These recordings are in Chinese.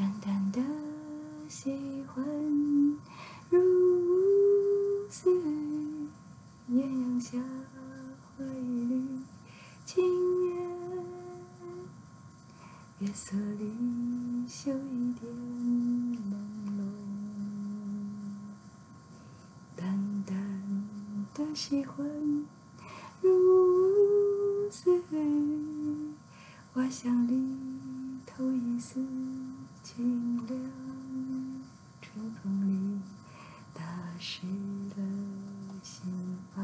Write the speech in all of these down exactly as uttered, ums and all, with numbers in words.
淡淡的喜欢，如丝雨，艳阳下花一缕，情缘，月色里嗅一点朦胧，淡淡的喜欢，如丝雨，花香里透一丝清凉，春风里打湿了心房。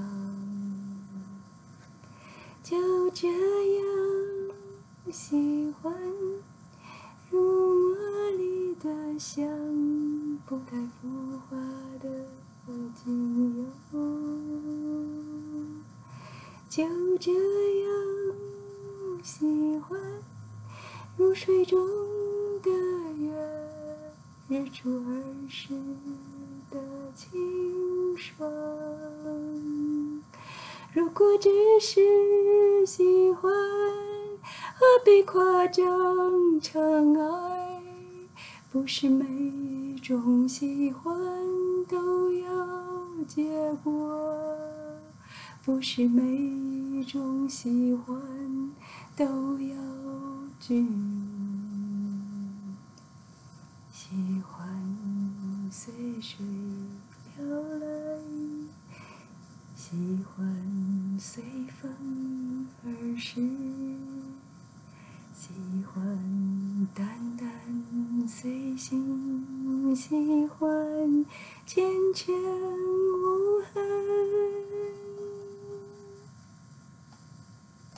就这样喜欢，如茉莉的香，不带腐化的精油。就这样喜欢，如水中的月，日出而逝的清爽。如果只是喜欢，何必夸张成爱？不是每一种喜欢都要结果，不是每一种喜欢都要距离。喜欢随水飘来，喜欢随风而逝，喜欢淡淡随心，喜欢缱绻无痕。